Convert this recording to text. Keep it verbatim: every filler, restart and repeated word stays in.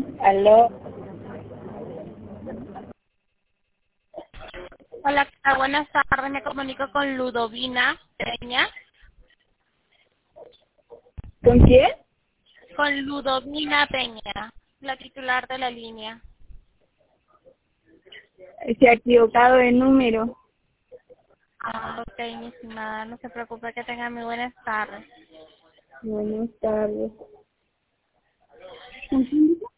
Aló, Hola, ¿qué tal? Buenas tardes. Me comunico con Ludovina Peña. ¿con quién? Con Ludovina Peña, la titular de la línea. Se ha equivocado de número. Ah, ok, mi estimada. No se preocupe, que tenga muy buenas tardes. Buenas tardes. ¿Con quién dijo?